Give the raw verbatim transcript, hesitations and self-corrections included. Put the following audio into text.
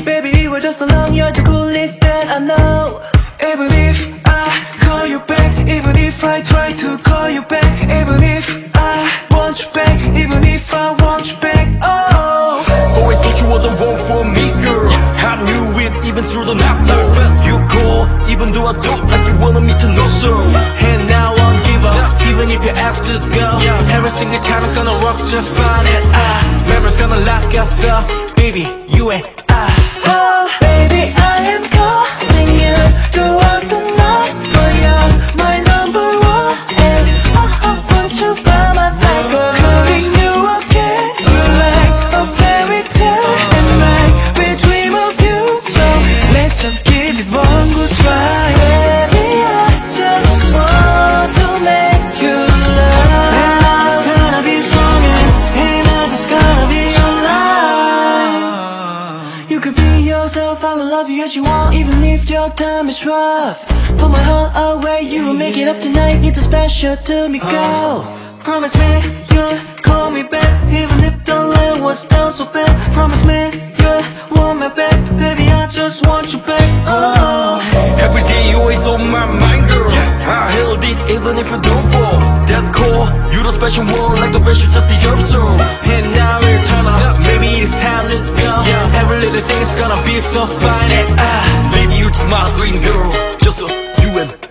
Baby, we were just alone, you're the coolest that I know. Even if I call you back, even if I try to call you back, even if I want you back, even if I want you back, oh. Always thought you were the one for me, girl. I knew it even through the night. You call, even though I don't like you wanted me to know so. And now I won't give up, even if you ask to go. Every single time it's gonna work just fine. And I, memories gonna lock us up, baby, you and I. Oh, baby, I am calling you throughout the night, but you're my number one, and I want you by my side. Calling you again, you're like a fairy tale, and like we dream of you. So let's just give it one good try. Baby, I just want to make you love, and I'm gonna be strong, and I'm just gonna be your life. You can be yourself, I will love you as you want, even if your time is rough. Put my heart away, you will make it up tonight. You're too special to me, girl. Promise me you'll call me back, even if the land was down so bad. Promise me you'll want me back, baby, I just want you back, oh. Every day you always on my mind, girl. I held it even if you don't fall. That core, you the special one, like the best you just deserve so. And now we're turn up, maybe it's time to go. Every little thing is gonna be so fine, and I Lady, you just my dream girl. Just us, you and